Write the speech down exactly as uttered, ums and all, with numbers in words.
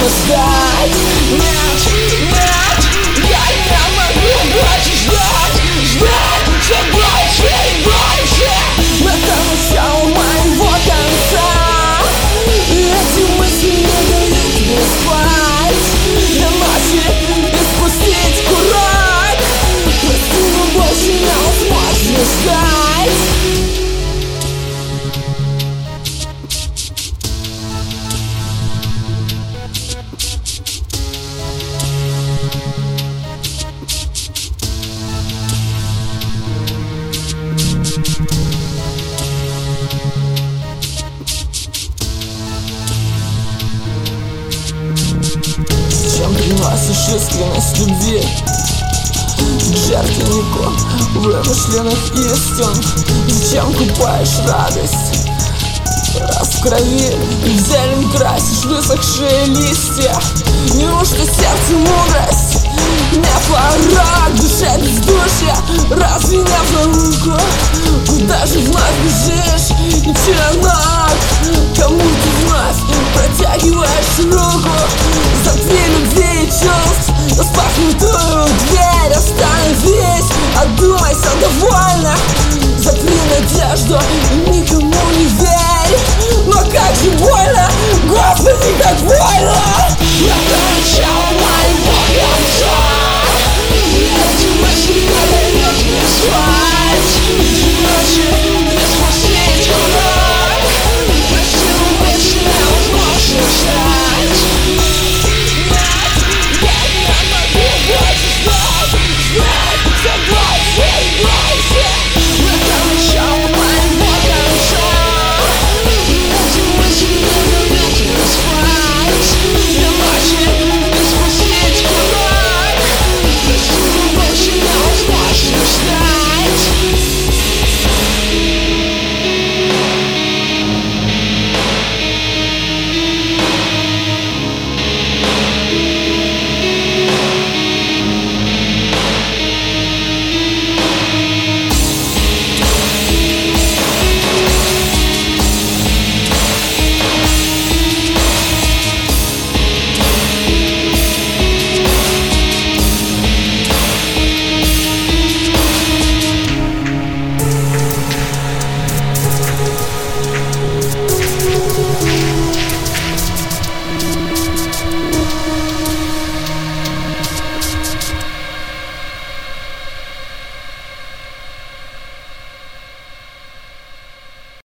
ждать. Нет, нет, я не могу больше ждать, ждать все больше и больше. Это начало моего конца, и эти мысли не дают мне спать. Для ночи испустить курок, прости, но больше невозможно ждать. Чем приносишь искренность любви к жертвеннику вымышленных истин? Зачем купаешь радость, раз в крови и в зелень красишь высохшие листья? Неужто сердце мудрость, не порог, душа бездушья, разве не в науку? Куда же вновь бежишь, ничего, кому ты вновь протягиваешь руку? Затри любви и чувств распахнутую дверь, остановись, одумайся довольно, запри надежду и никому не верь. Но как же больно, Господи, как больно!